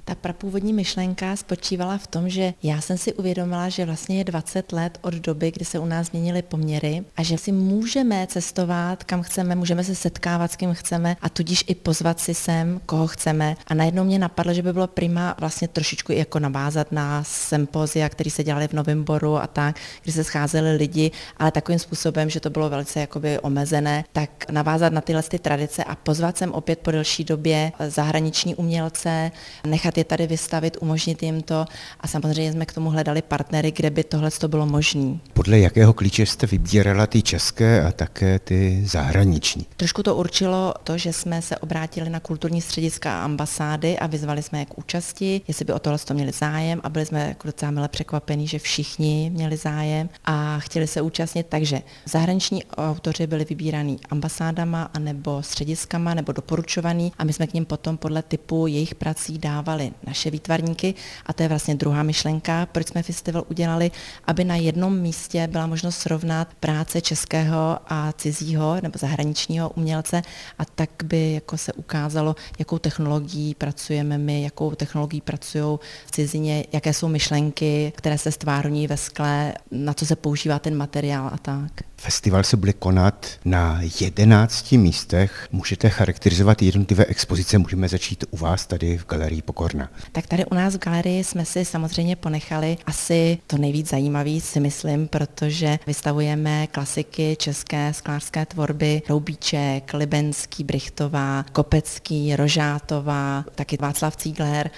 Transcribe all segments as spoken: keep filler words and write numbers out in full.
Ta prapůvodní myšlenka spočívala v tom, že já jsem si uvědomila, že vlastně je dvacet let od doby, kdy se u nás změnily poměry a že si můžeme cestovat, kam chceme, můžeme se setkávat s kým chceme a tudíž i pozvat si sem, koho chceme. A najednou mě napadlo, že by bylo prima vlastně trošičku i jako navázat na sympozia, který se dělali v Novimboru a tak, kdy se scházeli lidi, ale takovým způsobem, že to bylo velice jakoby omezené, tak navázat na tyhle ty tradice a pozvat sem opět po delší době zahraniční umělce, nechat je tady vystavit, umožnit jim to a samozřejmě jsme k tomu hledali partnery, kde by tohle to bylo možné. Podle jakého klíče jste vybírala ty české a také ty zahraniční? Trošku to určilo to, že jsme se obrátili na kulturní střediska a ambasády a vyzvali jsme je k účasti, jestli by o tohle to měli zájem a byli jsme jako docela milé překvapení, že všichni měli zájem a chtěli se účastnit, takže zahraniční autoři byli vybíraný ambasádama anebo střediskama nebo doporučovaný a my jsme k nim potom podle typu jejich prací dávali naše výtvarníky a to je vlastně druhá myšlenka, proč jsme festival udělali, aby na jednom místě byla možnost srovnat práce českého a cizího nebo zahraničního umělce a tak by jako se ukázalo, jakou technologií pracujeme my, jakou technologií pracují v cizině, jaké jsou myšlenky, které se stvární ve skle, na co se používá ten materiál a tak. Festival se bude konat na jedenácti místech. Můžete charakterizovat jednotlivé expozice, můžeme začít u vás tady v Galerii Pokorna. Tak tady u nás v galerii jsme si samozřejmě ponechali asi to nejvíc zajímavé, si myslím, protože vystavujeme klasiky české sklářské tvorby, Roubíček, Libenský, Brychtová, Kopecký, Rožátová, taky Václav Cígler.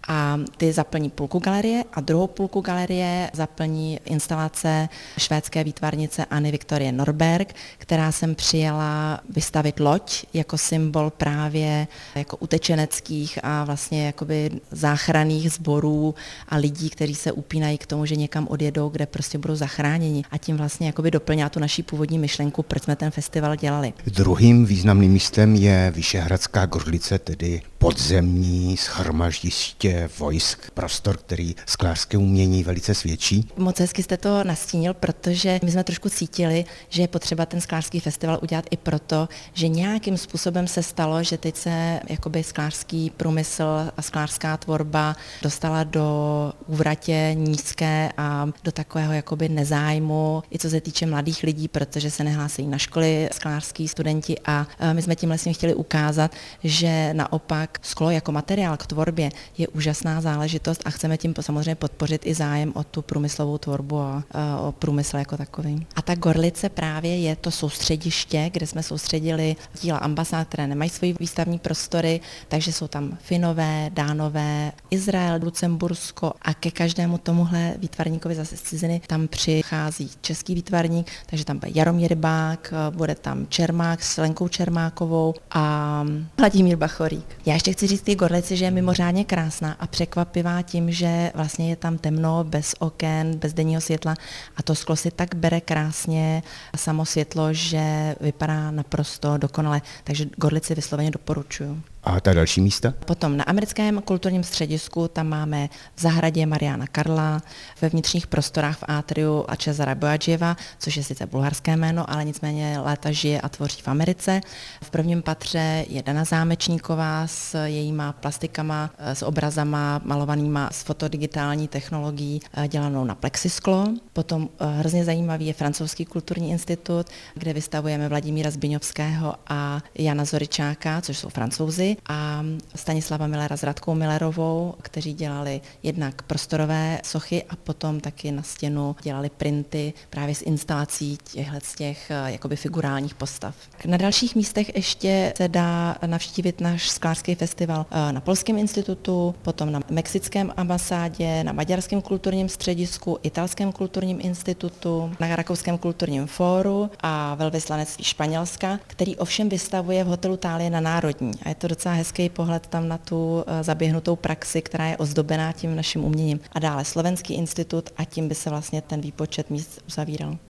A ty zaplní půlku galerie a druhou půlku galerie zaplní instalace švédské výtvarnice Anny Viktorie Norberg, která sem přijela vystavit loď jako symbol právě jako utečeneckých a vlastně jakoby záchranných sborů a lidí, kteří se upínají k tomu, že někam odjedou, kde prostě budou zachráněni. A tím vlastně jakoby doplňá tu naší původní myšlenku, proč jsme ten festival dělali. Druhým významným místem je Vyšehradská Gorlice, tedy podzemní shromaždiště vojsk, prostor, který sklářské umění velice svědčí. Moc hezky jste to nastínil, protože my jsme trošku cítili, že je potřeba ten sklářský festival udělat i proto, že nějakým způsobem se stalo, že teď se jakoby sklářský průmysl a sklářská tvorba dostala do úvratě nízké a do takového jakoby nezájmu, i co se týče mladých lidí, protože se nehlásí na školy sklářský studenti a my jsme tím vlastně chtěli ukázat, že naopak sklo jako materiál k tvorbě je úžasná záležitost a chceme tím samozřejmě podpořit i zájem o tu průmyslovou tvorbu a, a o průmysl jako takový. A ta Gorlice právě je to soustřediště, kde jsme soustředili díla ambasád, které nemají svoji výstavní prostory, takže jsou tam Finové, Dánové, Izrael, Lucembursko a ke každému tomuhle výtvarníkovi zase z ciziny tam přichází český výtvarník, takže tam bude Jaromír Rybák, bude tam Čermák s Lenkou Čermákovou a Vladimír Bachorík. Já ještě chci říct té Gorlici, že je mimořádně krásná a překvapivá tím, že vlastně je tam temno, bez oken, bez denního světla a to sklo si tak bere krásně samo světlo, že vypadá naprosto dokonale, takže Gorlici vysloveně doporučuju. A ta další místa? Potom na americkém kulturním středisku tam máme v zahradě Mariana Karla, ve vnitřních prostorách v Atriu a Cezara Bojađieva, což je sice bulharské jméno, ale nicméně léta žije a tvoří v Americe. V prvním patře je Dana Zámečníková s jejíma plastikama, s obrazama malovanýma s fotodigitální technologií dělanou na plexisklo. Potom hrozně zajímavý je francouzský kulturní institut, kde vystavujeme Vladimíra Zbiňovského a Jana Zoričáka, což jsou Francouzi, a Stanislava Millera s Radkou Millerovou, kteří dělali jednak prostorové sochy a potom taky na stěnu dělali printy právě z instalací těchto z těch jakoby figurálních postav. Na dalších místech ještě se dá navštívit náš sklářský festival na Polském institutu, potom na Mexickém ambasádě, na Maďarském kulturním středisku, Italském kulturním institutu, na Rakouském kulturním fóru a velvyslanectví Španělska, který ovšem vystavuje v hotelu Thálie na Národní. A je to docela hezký pohled tam na tu zaběhnutou praxi, která je ozdobená tím naším uměním. A dále Slovenský institut a tím by se vlastně ten výpočet míst uzavíral.